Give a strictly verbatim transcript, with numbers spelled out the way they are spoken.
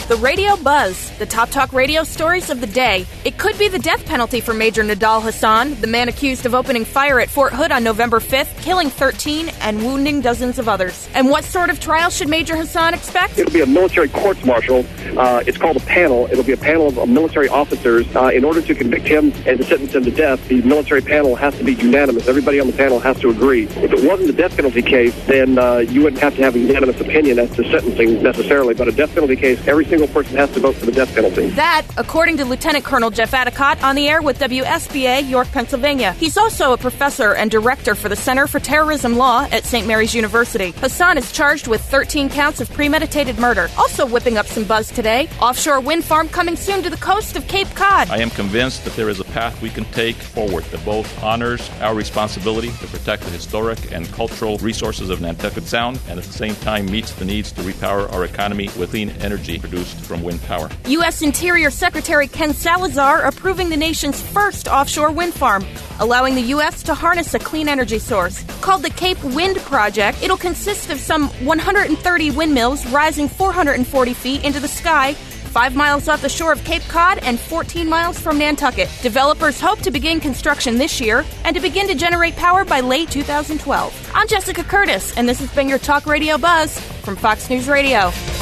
The Radio Buzz, the top talk radio stories of the day. It could be the death penalty for Major Nidal Hasan, the man accused of opening fire at Fort Hood on November fifth, killing thirteen and wounding dozens of others. And what sort of trial should Major Hasan expect? It'll be a military courts-martial. Uh, it's called a panel. It'll be a panel of, of military officers. Uh, in order to convict him and to sentence him to death, the military panel has to be unanimous. Everybody on the panel has to agree. If it wasn't a death penalty case, then uh, you wouldn't have to have a unanimous opinion as to sentencing necessarily. But a death penalty case, every single person has to vote for the death penalty. That, according to Lieutenant Colonel Jeff Adicott on the air with W S B A, York, Pennsylvania. He's also a professor and director for the Center for Terrorism Law at Saint Mary's University. Hasan is charged with thirteen counts of premeditated murder. Also whipping up some buzz today, offshore wind farm coming soon to the coast of Cape Cod. I am convinced that there is a path we can take forward that both honors our responsibility to protect the historic and cultural resources of Nantucket Sound and at the same time meets the needs to repower our economy with clean energy produced from wind power. U S Interior Secretary Ken Salazar approving the nation's first offshore wind farm, allowing the U S to harness a clean energy source. Called the Cape Wind Project, it'll consist of some one hundred thirty windmills rising four hundred forty feet into the sky, five miles off the shore of Cape Cod and fourteen miles from Nantucket. Developers hope to begin construction this year and to begin to generate power by late two thousand twelve. I'm Jessica Curtis, and this has been your Talk Radio Buzz from Fox News Radio.